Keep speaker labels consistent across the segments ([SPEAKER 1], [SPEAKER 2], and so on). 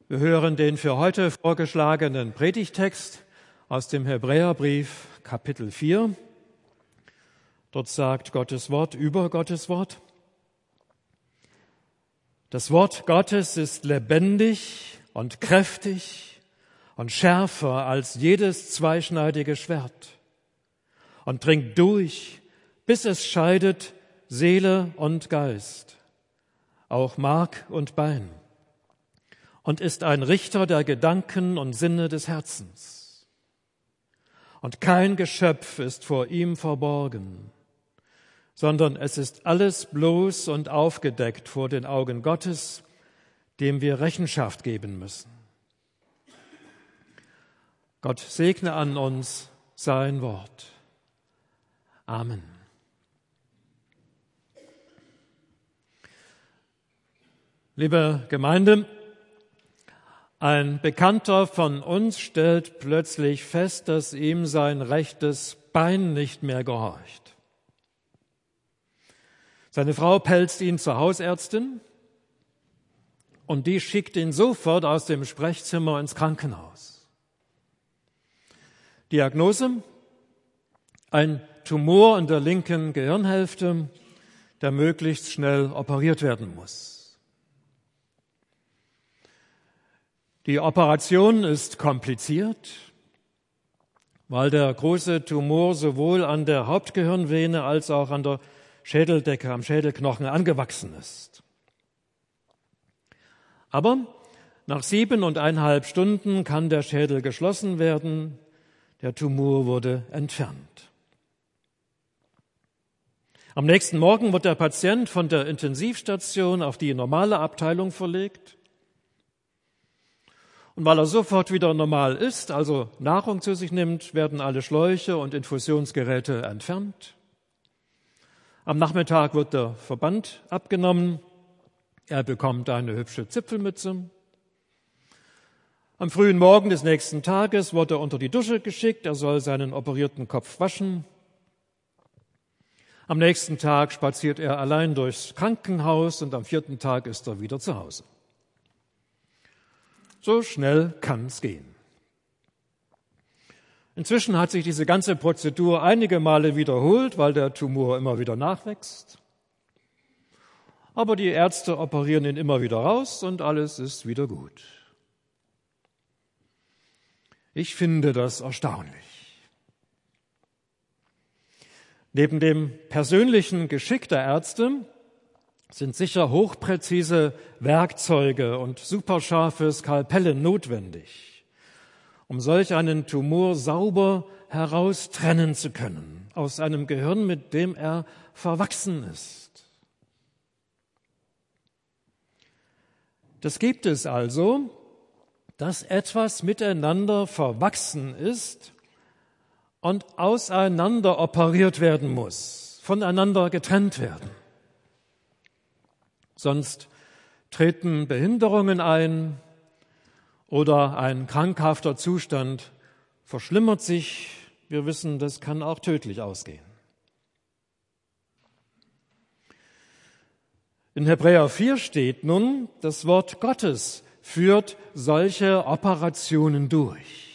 [SPEAKER 1] Wir hören den für heute vorgeschlagenen Predigtext aus dem Hebräerbrief, Kapitel 4. Dort sagt Gottes Wort über Gottes Wort: Das Wort Gottes ist lebendig und kräftig und schärfer als jedes zweischneidige Schwert und dringt durch, bis es scheidet Seele und Geist, auch Mark und Bein, und ist ein Richter der Gedanken und Sinne des Herzens. Und kein Geschöpf ist vor ihm verborgen, sondern es ist alles bloß und aufgedeckt vor den Augen Gottes, dem wir Rechenschaft geben müssen. Gott segne an uns sein Wort. Amen. Liebe Gemeinde, ein Bekannter von uns stellt plötzlich fest, dass ihm sein rechtes Bein nicht mehr gehorcht. Seine Frau pelzt ihn zur Hausärztin und die schickt ihn sofort aus dem Sprechzimmer ins Krankenhaus. Diagnose: ein Tumor in der linken Gehirnhälfte, der möglichst schnell operiert werden muss. Die Operation ist kompliziert, weil der große Tumor sowohl an der Hauptgehirnvene als auch an der Schädeldecke, am Schädelknochen angewachsen ist. Aber nach 7,5 Stunden kann der Schädel geschlossen werden. Der Tumor wurde entfernt. Am nächsten Morgen wird der Patient von der Intensivstation auf die normale Abteilung verlegt. Und weil er sofort wieder normal ist, also Nahrung zu sich nimmt, werden alle Schläuche und Infusionsgeräte entfernt. Am Nachmittag wird der Verband abgenommen. Er bekommt eine hübsche Zipfelmütze. Am frühen Morgen des nächsten Tages wird er unter die Dusche geschickt. Er soll seinen operierten Kopf waschen. Am nächsten Tag spaziert er allein durchs Krankenhaus und am 4. Tag ist er wieder zu Hause. So schnell kann es gehen. Inzwischen hat sich diese ganze Prozedur einige Male wiederholt, weil der Tumor immer wieder nachwächst. Aber die Ärzte operieren ihn immer wieder raus und alles ist wieder gut. Ich finde das erstaunlich. Neben dem persönlichen Geschick der Ärzte sind sicher hochpräzise Werkzeuge und superscharfe Skalpelle notwendig, um solch einen Tumor sauber heraustrennen zu können aus einem Gehirn, mit dem er verwachsen ist. Das gibt es also, dass etwas miteinander verwachsen ist und auseinander operiert werden muss, voneinander getrennt werden. Sonst treten Behinderungen ein oder ein krankhafter Zustand verschlimmert sich. Wir wissen, das kann auch tödlich ausgehen. In Hebräer 4 steht nun, das Wort Gottes führt solche Operationen durch.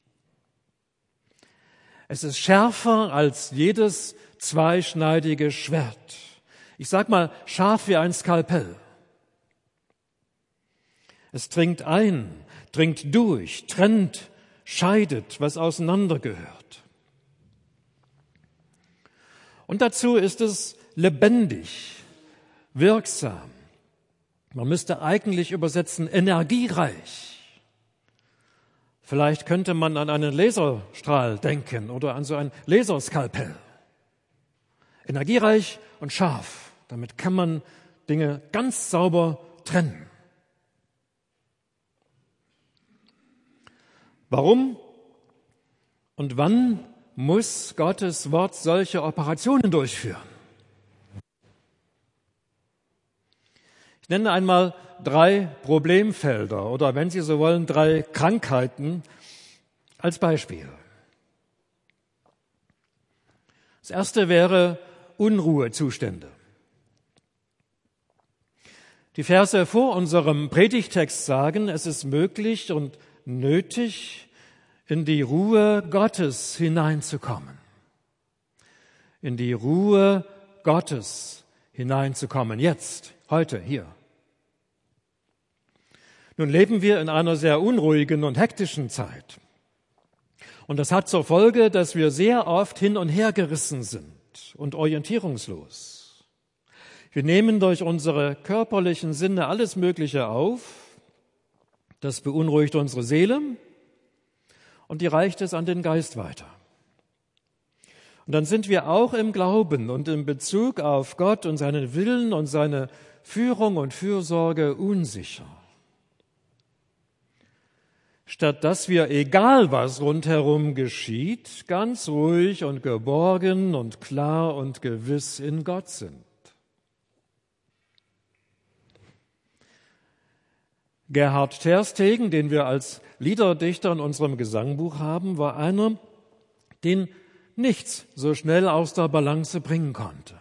[SPEAKER 1] Es ist schärfer als jedes zweischneidige Schwert. Ich sag mal, scharf wie ein Skalpell. Es dringt ein, dringt durch, trennt, scheidet, was auseinandergehört. Und dazu ist es lebendig, wirksam. Man müsste eigentlich übersetzen, energiereich. Vielleicht könnte man an einen Laserstrahl denken oder an so ein Laserskalpell. Energiereich und scharf. Damit kann man Dinge ganz sauber trennen. Warum und wann muss Gottes Wort solche Operationen durchführen? Ich nenne einmal 3 Problemfelder oder, wenn Sie so wollen, 3 Krankheiten als Beispiel. Das erste wäre Unruhezustände. Die Verse vor unserem Predigtext sagen, es ist möglich und nötig, in die Ruhe Gottes hineinzukommen. In die Ruhe Gottes hineinzukommen. Jetzt, heute, hier. Nun leben wir in einer sehr unruhigen und hektischen Zeit. Und das hat zur Folge, dass wir sehr oft hin und her gerissen sind und orientierungslos. Wir nehmen durch unsere körperlichen Sinne alles Mögliche auf. Das beunruhigt unsere Seele und die reicht es an den Geist weiter. Und dann sind wir auch im Glauben und in Bezug auf Gott und seinen Willen und seine Führung und Fürsorge unsicher. Statt dass wir, egal was rundherum geschieht, ganz ruhig und geborgen und klar und gewiss in Gott sind. Gerhard Terstegen, den wir als Liederdichter in unserem Gesangbuch haben, war einer, den nichts so schnell aus der Balance bringen konnte.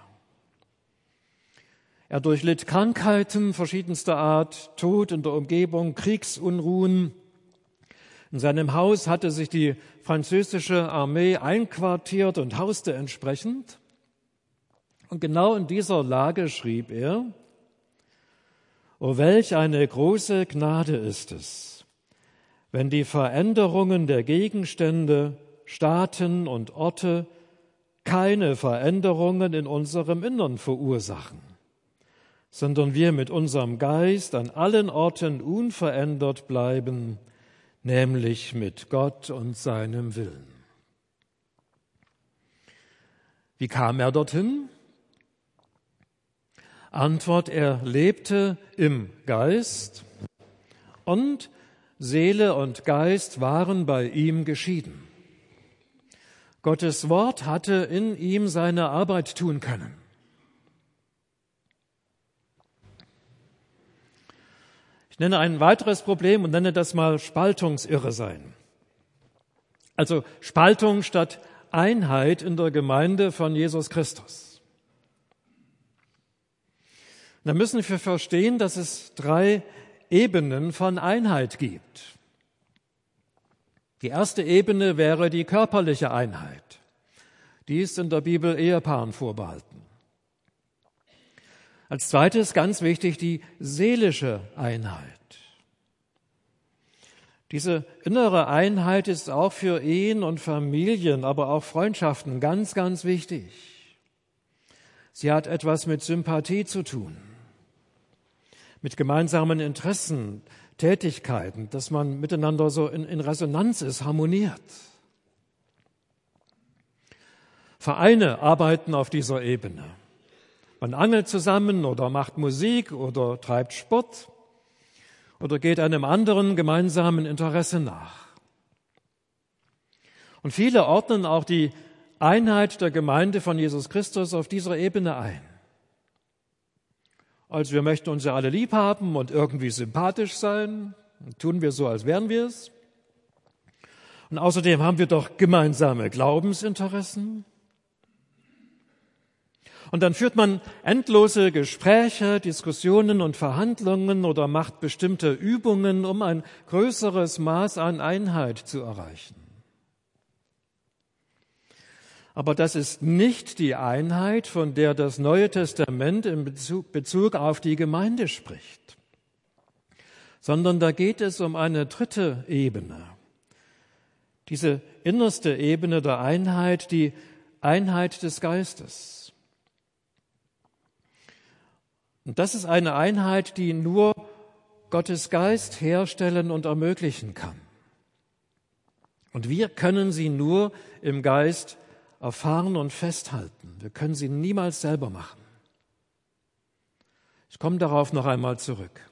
[SPEAKER 1] Er durchlitt Krankheiten verschiedenster Art, Tod in der Umgebung, Kriegsunruhen. In seinem Haus hatte sich die französische Armee einquartiert und hauste entsprechend. Und genau in dieser Lage schrieb er: O welch eine große Gnade ist es, wenn die Veränderungen der Gegenstände, Staaten und Orte keine Veränderungen in unserem Innern verursachen, sondern wir mit unserem Geist an allen Orten unverändert bleiben, nämlich mit Gott und seinem Willen. Wie kam er dorthin? Antwort: Er lebte im Geist und Seele und Geist waren bei ihm geschieden. Gottes Wort hatte in ihm seine Arbeit tun können. Ich nenne ein weiteres Problem und nenne das mal Spaltungsirresein. Also Spaltung statt Einheit in der Gemeinde von Jesus Christus. Da müssen wir verstehen, dass es 3 Ebenen von Einheit gibt. Die erste Ebene wäre die körperliche Einheit. Die ist in der Bibel Ehepaaren vorbehalten. Als zweites, ganz wichtig, die seelische Einheit. Diese innere Einheit ist auch für Ehen und Familien, aber auch Freundschaften ganz, ganz wichtig. Sie hat etwas mit Sympathie zu tun, mit gemeinsamen Interessen, Tätigkeiten, dass man miteinander so in Resonanz ist, harmoniert. Vereine arbeiten auf dieser Ebene. Man angelt zusammen oder macht Musik oder treibt Sport oder geht einem anderen gemeinsamen Interesse nach. Und viele ordnen auch die Einheit der Gemeinde von Jesus Christus auf dieser Ebene ein. Also wir möchten uns ja alle lieb haben und irgendwie sympathisch sein. Tun wir so, als wären wir es. Und außerdem haben wir doch gemeinsame Glaubensinteressen. Und dann führt man endlose Gespräche, Diskussionen und Verhandlungen oder macht bestimmte Übungen, um ein größeres Maß an Einheit zu erreichen. Aber das ist nicht die Einheit, von der das Neue Testament in Bezug auf die Gemeinde spricht, sondern da geht es um eine dritte Ebene. Diese innerste Ebene der Einheit, die Einheit des Geistes. Und das ist eine Einheit, die nur Gottes Geist herstellen und ermöglichen kann. Und wir können sie nur im Geist erfahren und festhalten. Wir können sie niemals selber machen. Ich komme darauf noch einmal zurück.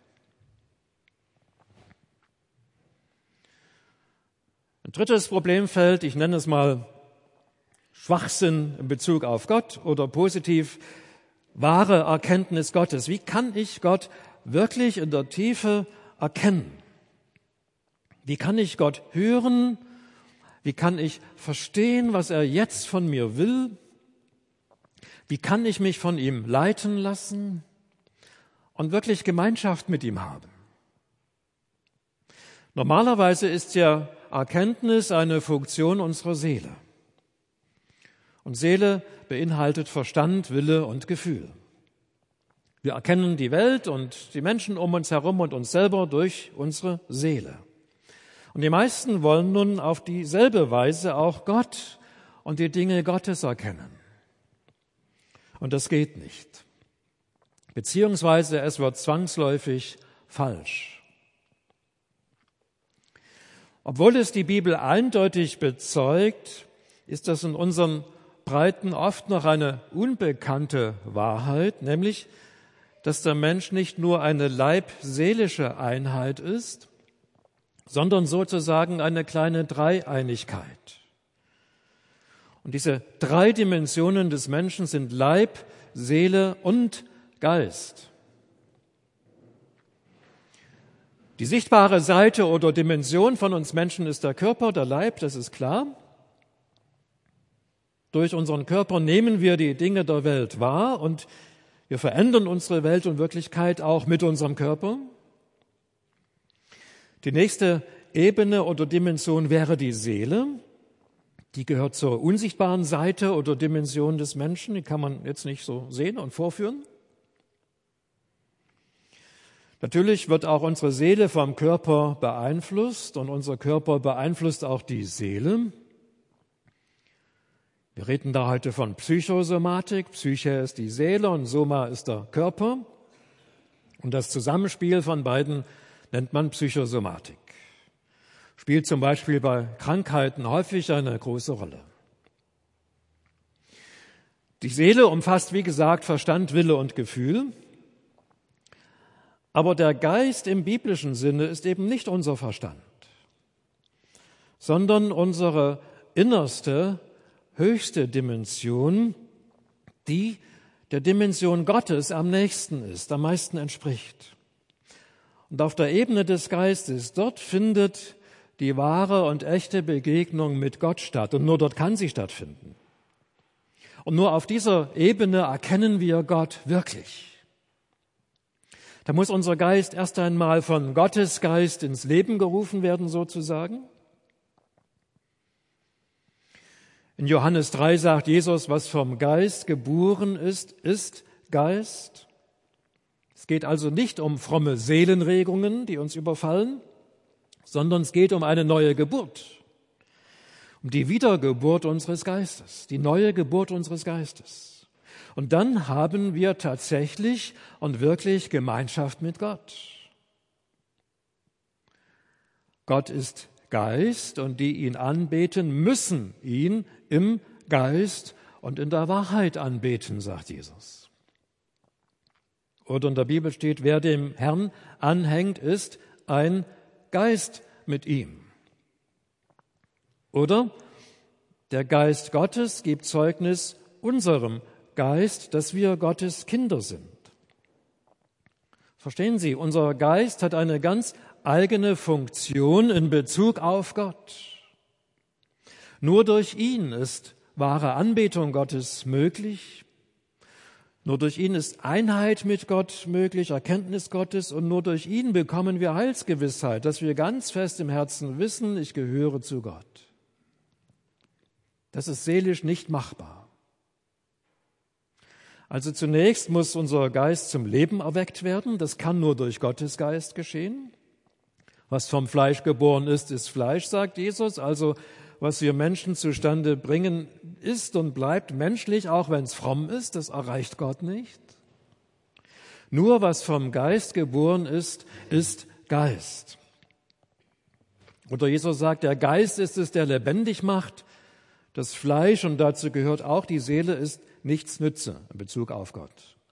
[SPEAKER 1] Ein drittes Problemfeld, ich nenne es mal Schwachsinn in Bezug auf Gott oder positiv wahre Erkenntnis Gottes. Wie kann ich Gott wirklich in der Tiefe erkennen? Wie kann ich Gott hören? Wie kann ich verstehen, was er jetzt von mir will? Wie kann ich mich von ihm leiten lassen? und wirklich Gemeinschaft mit ihm haben. Normalerweise ist ja Erkenntnis eine Funktion unserer Seele. Und Seele beinhaltet Verstand, Wille und Gefühl. Wir erkennen die Welt und die Menschen um uns herum und uns selber durch unsere Seele. Und die meisten wollen nun auf dieselbe Weise auch Gott und die Dinge Gottes erkennen. Und das geht nicht. Beziehungsweise es wird zwangsläufig falsch. Obwohl es die Bibel eindeutig bezeugt, ist das in unseren Breiten oft noch eine unbekannte Wahrheit, nämlich, dass der Mensch nicht nur eine leib-seelische Einheit ist, sondern sozusagen eine kleine Dreieinigkeit. Und diese drei Dimensionen des Menschen sind Leib, Seele und Geist. Die sichtbare Seite oder Dimension von uns Menschen ist der Körper, der Leib, das ist klar. Durch unseren Körper nehmen wir die Dinge der Welt wahr und wir verändern unsere Welt und Wirklichkeit auch mit unserem Körper. Die nächste Ebene oder Dimension wäre die Seele. Die gehört zur unsichtbaren Seite oder Dimension des Menschen. Die kann man jetzt nicht so sehen und vorführen. Natürlich wird auch unsere Seele vom Körper beeinflusst und unser Körper beeinflusst auch die Seele. Wir reden da heute von Psychosomatik. Psyche ist die Seele und Soma ist der Körper. Und das Zusammenspiel von beiden nennt man Psychosomatik. Spielt zum Beispiel bei Krankheiten häufig eine große Rolle. Die Seele umfasst, wie gesagt, Verstand, Wille und Gefühl. Aber der Geist im biblischen Sinne ist eben nicht unser Verstand, sondern unsere innerste, höchste Dimension, die der Dimension Gottes am nächsten ist, am meisten entspricht. Und auf der Ebene des Geistes, dort findet die wahre und echte Begegnung mit Gott statt. Und nur dort kann sie stattfinden. Und nur auf dieser Ebene erkennen wir Gott wirklich. Da muss unser Geist erst einmal von Gottes Geist ins Leben gerufen werden, sozusagen. In Johannes 3 sagt Jesus, was vom Geist geboren ist, ist Geist. Es geht also nicht um fromme Seelenregungen, die uns überfallen, sondern es geht um eine neue Geburt, um die Wiedergeburt unseres Geistes, die neue Geburt unseres Geistes. Und dann haben wir tatsächlich und wirklich Gemeinschaft mit Gott. Gott ist Geist und die ihn anbeten, müssen ihn im Geist und in der Wahrheit anbeten, sagt Jesus. Oder in der Bibel steht, wer dem Herrn anhängt, ist ein Geist mit ihm. Oder der Geist Gottes gibt Zeugnis unserem Geist, dass wir Gottes Kinder sind. Verstehen Sie, unser Geist hat eine ganz eigene Funktion in Bezug auf Gott. Nur durch ihn ist wahre Anbetung Gottes möglich. Nur durch ihn ist Einheit mit Gott möglich, Erkenntnis Gottes, und nur durch ihn bekommen wir Heilsgewissheit, dass wir ganz fest im Herzen wissen, ich gehöre zu Gott. Das ist seelisch nicht machbar. Also zunächst muss unser Geist zum Leben erweckt werden. Das kann nur durch Gottes Geist geschehen. Was vom Fleisch geboren ist, ist Fleisch, sagt Jesus. Also was wir Menschen zustande bringen, ist und bleibt menschlich, auch wenn es fromm ist. Das erreicht Gott nicht. Nur was vom Geist geboren ist, ist Geist. Oder Jesus sagt, der Geist ist es, der lebendig macht. Das Fleisch, und dazu gehört auch die Seele, ist nichts nütze in Bezug auf Gott.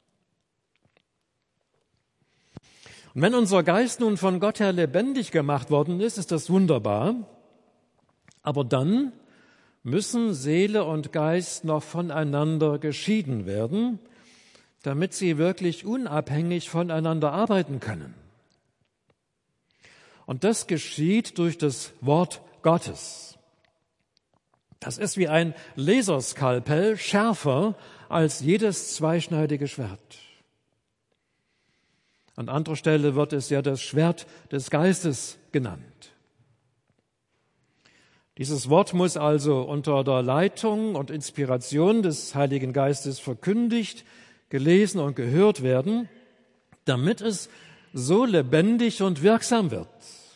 [SPEAKER 1] Und wenn unser Geist nun von Gott her lebendig gemacht worden ist, ist das wunderbar. Aber dann müssen Seele und Geist noch voneinander geschieden werden, damit sie wirklich unabhängig voneinander arbeiten können. Und das geschieht durch das Wort Gottes. Das ist wie ein Laserskalpell, schärfer als jedes zweischneidige Schwert. An anderer Stelle wird es ja das Schwert des Geistes genannt. Dieses Wort muss also unter der Leitung und Inspiration des Heiligen Geistes verkündigt, gelesen und gehört werden, damit es so lebendig und wirksam wird.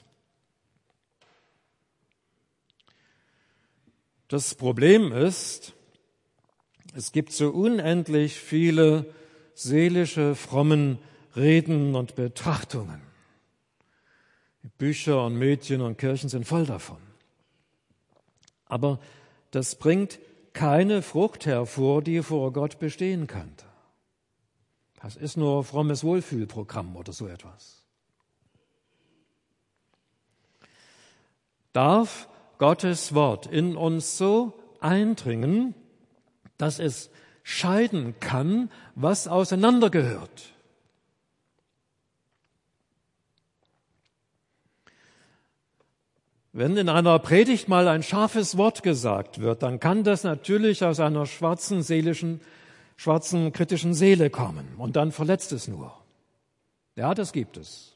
[SPEAKER 1] Das Problem ist, es gibt so unendlich viele seelische, frommen Reden und Betrachtungen. Bücher und Medien und Kirchen sind voll davon. Aber das bringt keine Frucht hervor, die vor Gott bestehen könnte. Das ist nur frommes Wohlfühlprogramm oder so etwas. Darf Gottes Wort in uns so eindringen, dass es scheiden kann, was auseinandergehört? Wenn in einer Predigt mal ein scharfes Wort gesagt wird, dann kann das natürlich aus einer schwarzen kritischen Seele kommen und dann verletzt es nur. Ja, das gibt es.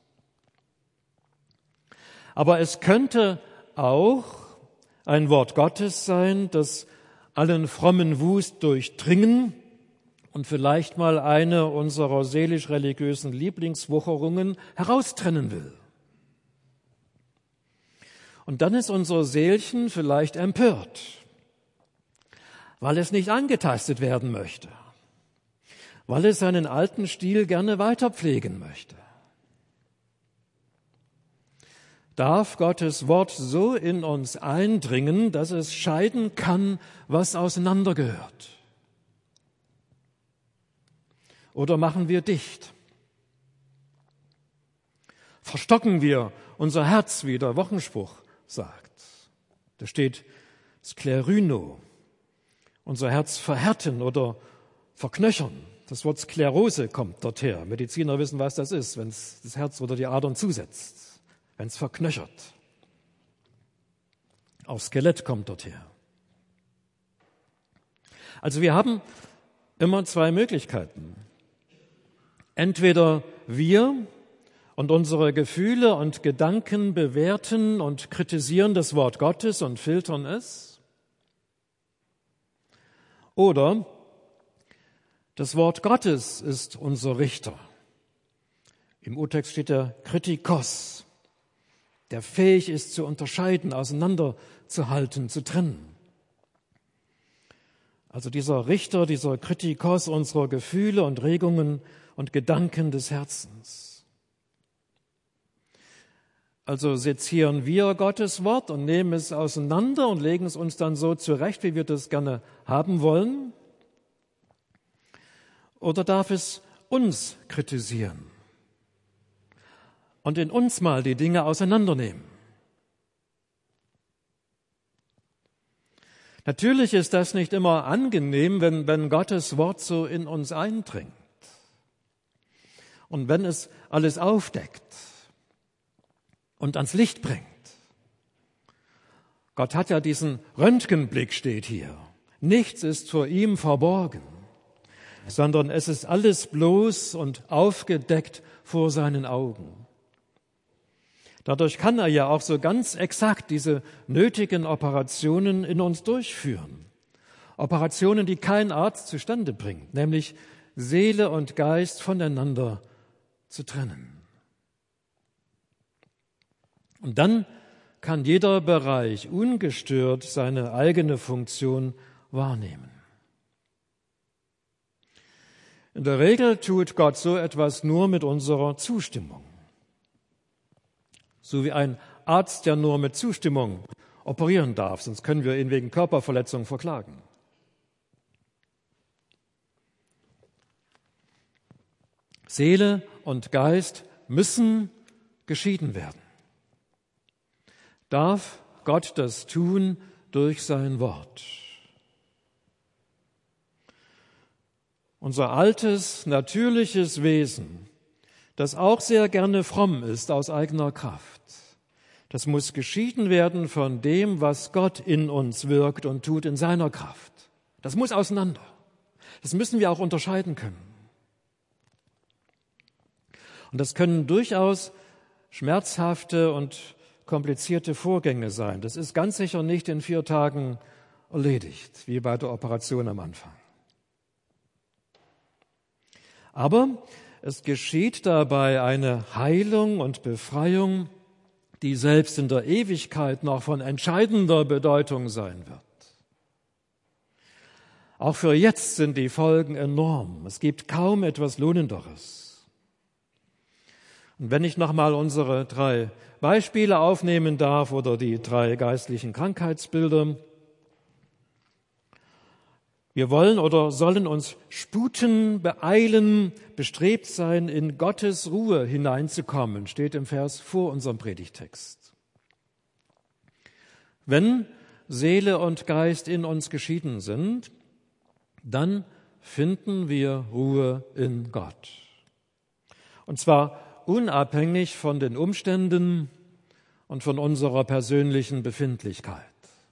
[SPEAKER 1] Aber es könnte auch ein Wort Gottes sein, das allen frommen Wust durchdringen und vielleicht mal eine unserer seelisch-religiösen Lieblingswucherungen heraustrennen will. Und dann ist unser Seelchen vielleicht empört, weil es nicht angetastet werden möchte, weil es seinen alten Stil gerne weiter pflegen möchte. Darf Gottes Wort so in uns eindringen, dass es scheiden kann, was auseinandergehört? Oder machen wir dicht? Verstocken wir unser Herz, wie der Wochenspruch sagt. Da steht Skleryno, unser Herz verhärten oder verknöchern. Das Wort Sklerose kommt dort her. Mediziner wissen, was das ist, wenn es das Herz oder die Adern zusetzt, wenn es verknöchert. Auch Skelett kommt dort her. Also wir haben immer zwei Möglichkeiten. Entweder wir und unsere Gefühle und Gedanken bewerten und kritisieren das Wort Gottes und filtern es. Oder das Wort Gottes ist unser Richter. Im Urtext steht der Kritikos, der fähig ist zu unterscheiden, auseinanderzuhalten, zu trennen. Also dieser Richter, dieser Kritikos unserer Gefühle und Regungen und Gedanken des Herzens. Also sezieren wir Gottes Wort und nehmen es auseinander und legen es uns dann so zurecht, wie wir das gerne haben wollen? Oder darf es uns kritisieren und in uns mal die Dinge auseinandernehmen? Natürlich ist das nicht immer angenehm, wenn Gottes Wort so in uns eindringt und wenn es alles aufdeckt und ans Licht bringt. Gott hat ja diesen Röntgenblick, steht hier. Nichts ist vor ihm verborgen, sondern es ist alles bloß und aufgedeckt vor seinen Augen. Dadurch kann er ja auch so ganz exakt diese nötigen Operationen in uns durchführen. Operationen, die kein Arzt zustande bringt, nämlich Seele und Geist voneinander zu trennen. Und dann kann jeder Bereich ungestört seine eigene Funktion wahrnehmen. In der Regel tut Gott so etwas nur mit unserer Zustimmung. So wie ein Arzt, der nur mit Zustimmung operieren darf, sonst können wir ihn wegen Körperverletzung verklagen. Seele und Geist müssen geschieden werden. Darf Gott das tun durch sein Wort? Unser altes, natürliches Wesen, das auch sehr gerne fromm ist aus eigener Kraft, das muss geschieden werden von dem, was Gott in uns wirkt und tut in seiner Kraft. Das muss auseinander. Das müssen wir auch unterscheiden können. Und das können durchaus schmerzhafte und komplizierte Vorgänge sein. Das ist ganz sicher nicht in 4 Tagen erledigt, wie bei der Operation am Anfang. Aber es geschieht dabei eine Heilung und Befreiung, die selbst in der Ewigkeit noch von entscheidender Bedeutung sein wird. Auch für jetzt sind die Folgen enorm. Es gibt kaum etwas Lohnenderes. Und wenn ich nochmal unsere 3 Beispiele aufnehmen darf oder die 3 geistlichen Krankheitsbilder. Wir wollen oder sollen uns sputen, beeilen, bestrebt sein, in Gottes Ruhe hineinzukommen, steht im Vers vor unserem Predigtext. Wenn Seele und Geist in uns geschieden sind, dann finden wir Ruhe in Gott. Und zwar unabhängig von den Umständen und von unserer persönlichen Befindlichkeit.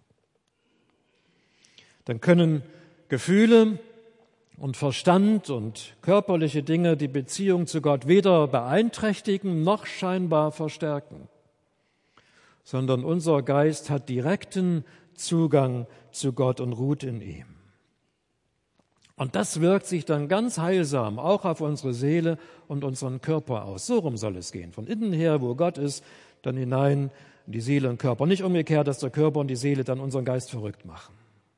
[SPEAKER 1] Dann können Gefühle und Verstand und körperliche Dinge die Beziehung zu Gott weder beeinträchtigen noch scheinbar verstärken, sondern unser Geist hat direkten Zugang zu Gott und ruht in ihm. Und das wirkt sich dann ganz heilsam auch auf unsere Seele und unseren Körper aus. So rum soll es gehen. Von innen her, wo Gott ist, dann hinein in die Seele und Körper. Nicht umgekehrt, dass der Körper und die Seele dann unseren Geist verrückt machen.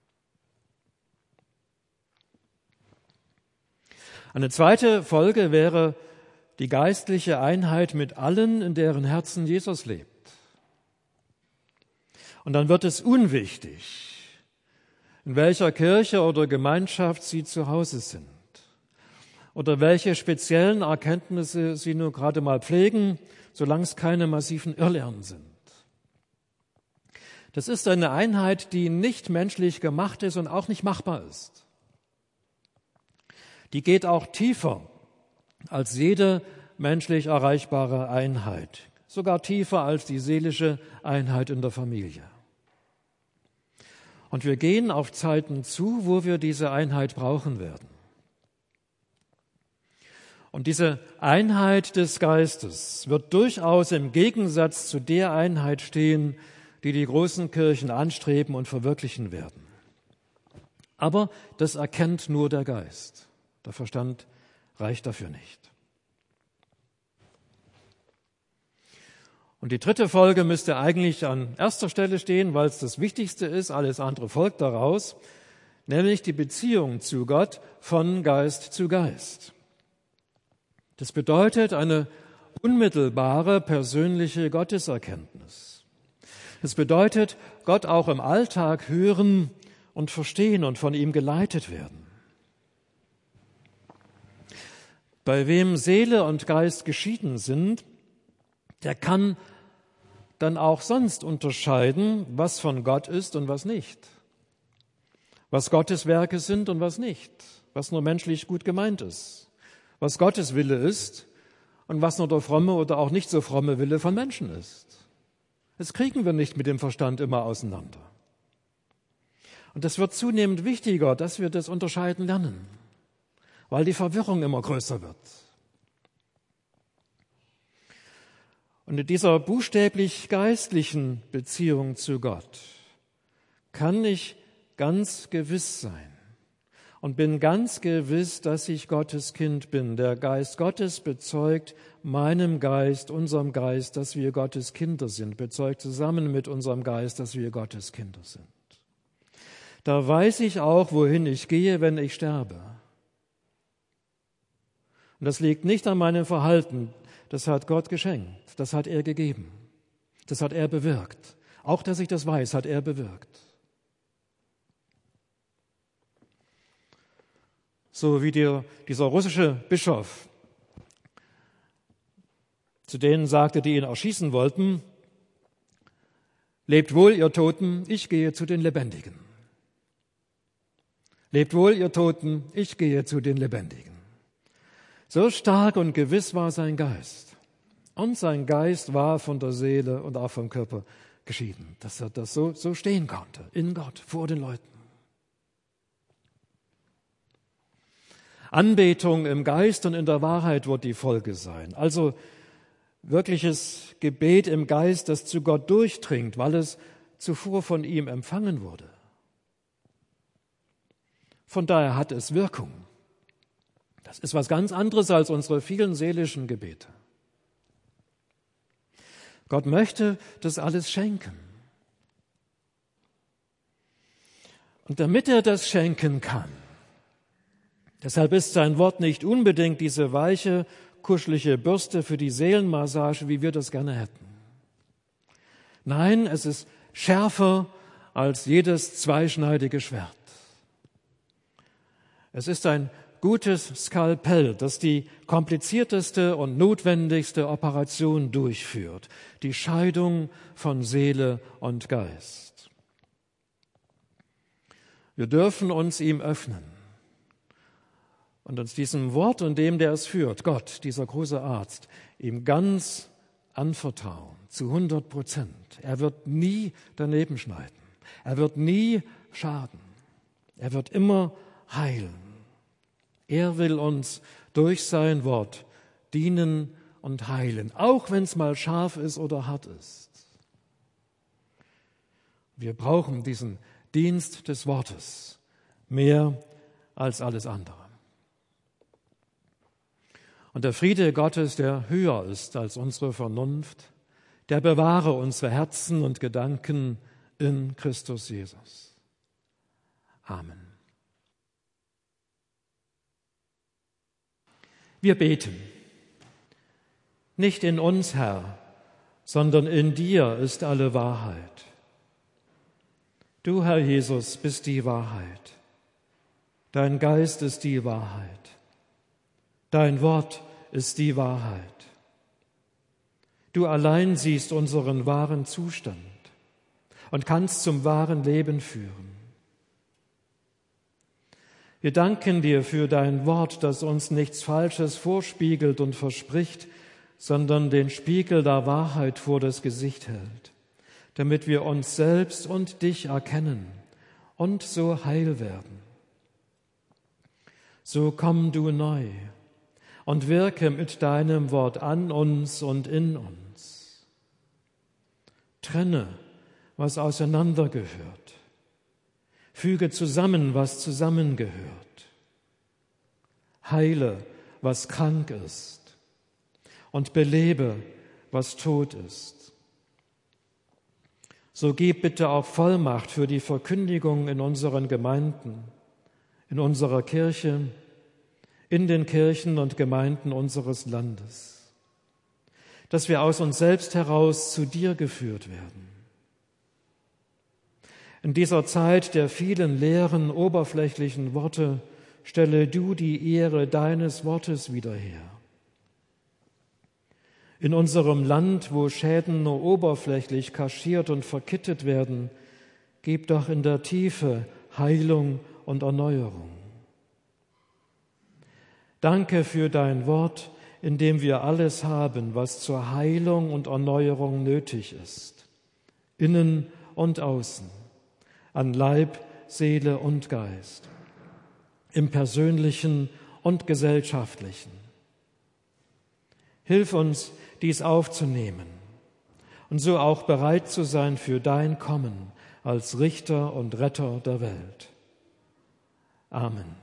[SPEAKER 1] Eine zweite Folge wäre die geistliche Einheit mit allen, in deren Herzen Jesus lebt. Und dann wird es unwichtig, in welcher Kirche oder Gemeinschaft Sie zu Hause sind oder welche speziellen Erkenntnisse Sie nur gerade mal pflegen, solange es keine massiven Irrlehren sind. Das ist eine Einheit, die nicht menschlich gemacht ist und auch nicht machbar ist. Die geht auch tiefer als jede menschlich erreichbare Einheit, sogar tiefer als die seelische Einheit in der Familie. Und wir gehen auf Zeiten zu, wo wir diese Einheit brauchen werden. Und diese Einheit des Geistes wird durchaus im Gegensatz zu der Einheit stehen, die die großen Kirchen anstreben und verwirklichen werden. Aber das erkennt nur der Geist. Der Verstand reicht dafür nicht. Und die dritte Folge müsste eigentlich an erster Stelle stehen, weil es das Wichtigste ist, alles andere folgt daraus, nämlich die Beziehung zu Gott von Geist zu Geist. Das bedeutet eine unmittelbare persönliche Gotteserkenntnis. Es bedeutet, Gott auch im Alltag hören und verstehen und von ihm geleitet werden. Bei wem Seele und Geist geschieden sind, der kann dann auch sonst unterscheiden, was von Gott ist und was nicht. Was Gottes Werke sind und was nicht. Was nur menschlich gut gemeint ist. Was Gottes Wille ist und was nur der fromme oder auch nicht so fromme Wille von Menschen ist. Das kriegen wir nicht mit dem Verstand immer auseinander. Und es wird zunehmend wichtiger, dass wir das unterscheiden lernen, weil die Verwirrung immer größer wird. Und in dieser buchstäblich geistlichen Beziehung zu Gott kann ich ganz gewiss sein und bin ganz gewiss, dass ich Gottes Kind bin. Der Geist Gottes bezeugt meinem Geist, unserem Geist, dass wir Gottes Kinder sind, bezeugt zusammen mit unserem Geist, dass wir Gottes Kinder sind. Da weiß ich auch, wohin ich gehe, wenn ich sterbe. Und das liegt nicht an meinem Verhalten. Das hat Gott geschenkt, das hat er gegeben, das hat er bewirkt. Auch, dass ich das weiß, hat er bewirkt. So wie dieser russische Bischof zu denen sagte, die ihn erschießen wollten: Lebt wohl, ihr Toten, ich gehe zu den Lebendigen. Lebt wohl, ihr Toten, ich gehe zu den Lebendigen. So stark und gewiss war sein Geist. Und sein Geist war von der Seele und auch vom Körper geschieden, dass er das so stehen konnte, in Gott, vor den Leuten. Anbetung im Geist und in der Wahrheit wird die Folge sein. Also wirkliches Gebet im Geist, das zu Gott durchdringt, weil es zuvor von ihm empfangen wurde. Von daher hat es Wirkung. Das ist was ganz anderes als unsere vielen seelischen Gebete. Gott möchte das alles schenken. Und damit er das schenken kann, deshalb ist sein Wort nicht unbedingt diese weiche, kuschelige Bürste für die Seelenmassage, wie wir das gerne hätten. Nein, es ist schärfer als jedes zweischneidige Schwert. Es ist ein gutes Skalpell, das die komplizierteste und notwendigste Operation durchführt, die Scheidung von Seele und Geist. Wir dürfen uns ihm öffnen und uns diesem Wort und dem, der es führt, Gott, dieser große Arzt, ihm ganz anvertrauen, zu 100%. Er wird nie daneben schneiden. Er wird nie schaden. Er wird immer heilen. Er will uns durch sein Wort dienen und heilen, auch wenn es mal scharf ist oder hart ist. Wir brauchen diesen Dienst des Wortes mehr als alles andere. Und der Friede Gottes, der höher ist als unsere Vernunft, der bewahre unsere Herzen und Gedanken in Christus Jesus. Amen. Wir beten. Nicht in uns, Herr, sondern in dir ist alle Wahrheit. Du, Herr Jesus, bist die Wahrheit. Dein Geist ist die Wahrheit. Dein Wort ist die Wahrheit. Du allein siehst unseren wahren Zustand und kannst zum wahren Leben führen. Wir danken dir für dein Wort, das uns nichts Falsches vorspiegelt und verspricht, sondern den Spiegel der Wahrheit vor das Gesicht hält, damit wir uns selbst und dich erkennen und so heil werden. So komm du neu und wirke mit deinem Wort an uns und in uns. Trenne, was auseinandergehört. Füge zusammen, was zusammengehört. Heile, was krank ist. Und belebe, was tot ist. So gib bitte auch Vollmacht für die Verkündigung in unseren Gemeinden, in unserer Kirche, in den Kirchen und Gemeinden unseres Landes, dass wir aus uns selbst heraus zu dir geführt werden. In dieser Zeit der vielen leeren, oberflächlichen Worte stelle du die Ehre deines Wortes wieder her. In unserem Land, wo Schäden nur oberflächlich kaschiert und verkittet werden, gib doch in der Tiefe Heilung und Erneuerung. Danke für dein Wort, in dem wir alles haben, was zur Heilung und Erneuerung nötig ist, innen und außen, an Leib, Seele und Geist, im Persönlichen und Gesellschaftlichen. Hilf uns, dies aufzunehmen und so auch bereit zu sein für dein Kommen als Richter und Retter der Welt. Amen.